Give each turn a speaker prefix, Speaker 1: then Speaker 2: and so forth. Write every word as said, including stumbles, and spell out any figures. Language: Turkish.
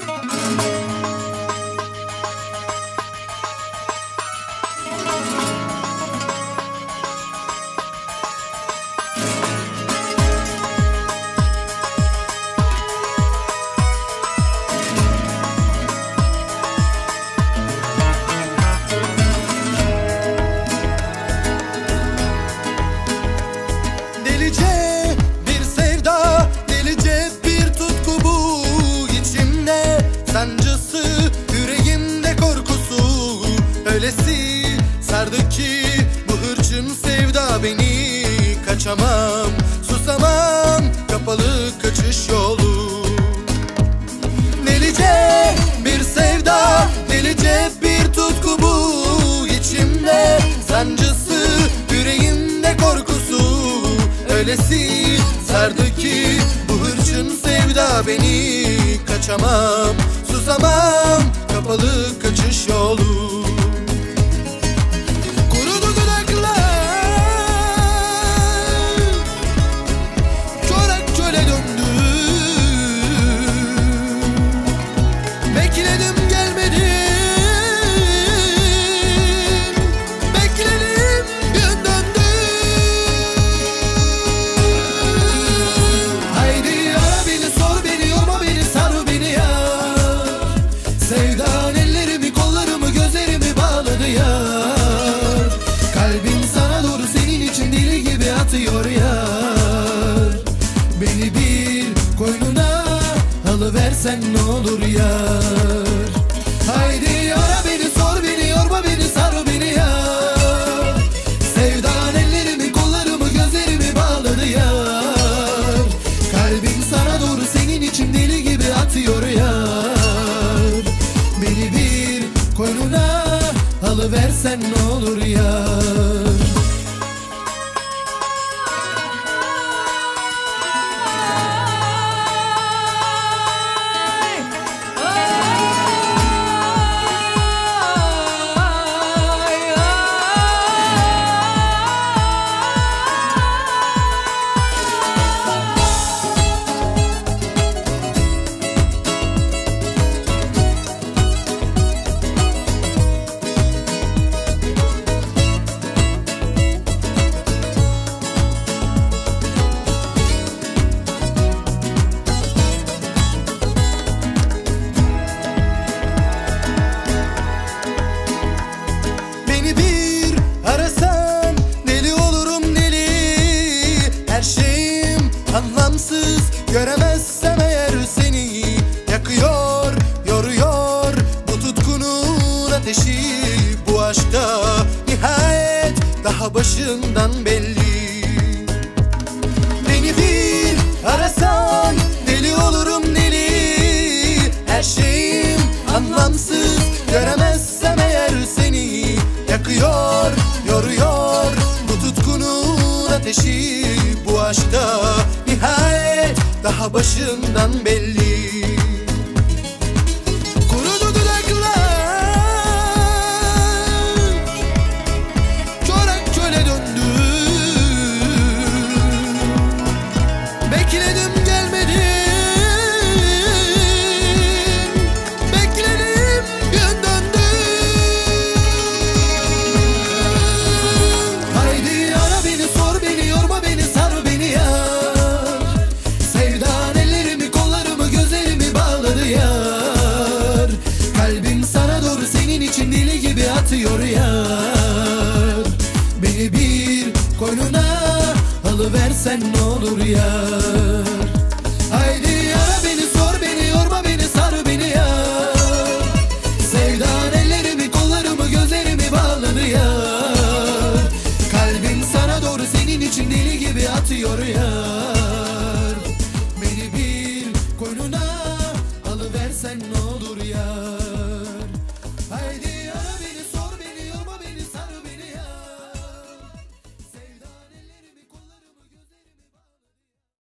Speaker 1: Sancısı, yüreğimde korkusu öylesi sardı ki bu hırçın sevda beni. Kaçamam, susamam, kapalı kaçış yolu. Delice bir sevda, delice bir tutku bu içimde. Sancısı, yüreğimde korkusu öylesi sardı ki bu hırçın sevda beni. Kaçamam, susamam, kapalı kaçış yolu. Kurudu dudaklar, çorak çöle döndü. Bekledim gelmedin, bekledim gün döndü. Haydi ara beni, sor beni, yorma beni, sar beni ya. Sevdan ellerimi, kollarımı, gözlerimi bağladı yar. Kalbim sana doğru senin için deli gibi atıyor yar. Beni bir koynuna alıversen ne olur yar. Haydi ara beni, sor beni, yorma beni, sar beni yar. Sevdan ellerimi, kollarımı, gözlerimi bağladı yar. Kalbim sana doğru senin için deli gibi atıyor yar. Beni bir koynuna alıversen ne olur yar. Anlamsız göremezsem eğer seni, yakıyor, yoruyor bu tutkunun ateşi. Bu aşkta nihayet daha başından belli. Beni bir arasan deli olurum deli. Her şeyim anlamsız göremezsem eğer seni, yakıyor, yoruyor bu tutkunun ateşi. Bu aşkta nihayet daha başından belli. Kurudu dudaklar, çorak çöle döndü. Bekledim gelmedin, bekledim gün döndü. Haydi ara beni, sor beni, yorma beni, sar beni ya. Sevdan ellerimi, kollarımı, gözlerimi bağladı yar. Kalbim sana doğru senin için deli gibi atıyor yar. Beni bir koynuna alıversen ne olur yar. Haydi ara beni, sor beni, yorma beni, sar beni yar. Sevdan ellerimi, kollarımı, gözlerimi bağladı yar. Kalbim sana doğru senin için deli gibi atıyor yar. Beni bir koynuna alıversen ne olur.